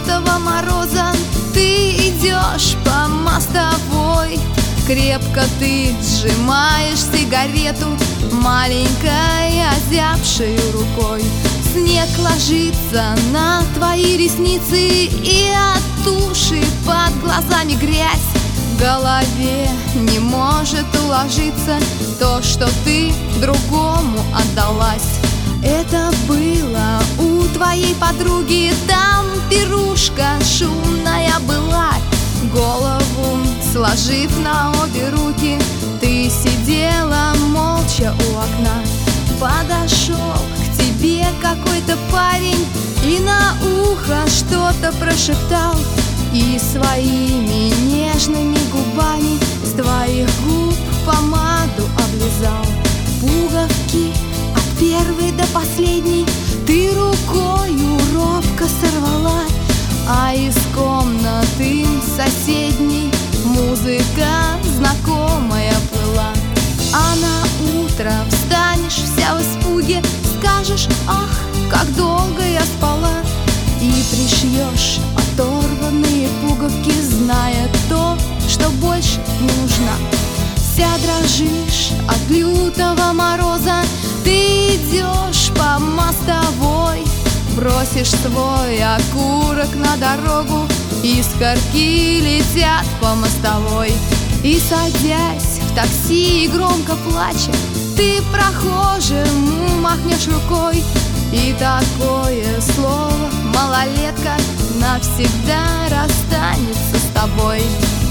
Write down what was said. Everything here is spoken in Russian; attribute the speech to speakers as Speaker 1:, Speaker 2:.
Speaker 1: лютого мороза ты идешь по мостовой. Крепко ты сжимаешь сигарету маленькой озябшей рукой. Снег ложится на твои ресницы, и от туши под глазами грязь. В голове не может уложиться то, что ты другому отдалась. Это было у твоей подруги, там пирушка шумная была. Голову сложив на обе руки, ты сидела молча у окна. Подошел к тебе какой-то парень и на ухо что-то прошептал, и своими нежными губами с твоих губ помаду облизал. Пуговки от первой до последней ты рукою робко сорвала, а из комнаты соседней музыка знакомая плыла. А на утро встанешь вся в испуге, скажешь: ах, как долго я спала, и пришьешь оторванные пуговки, зная то, что больше не нужна. Вся дрожишь от лютого мороза, ты идешь по мостовой, бросишь свой окурок на дорогу, искорки летят по мостовой. И садясь в такси и громко плача, ты прохожему махнешь рукой, и такое слово малолетка навсегда расстанется с тобой.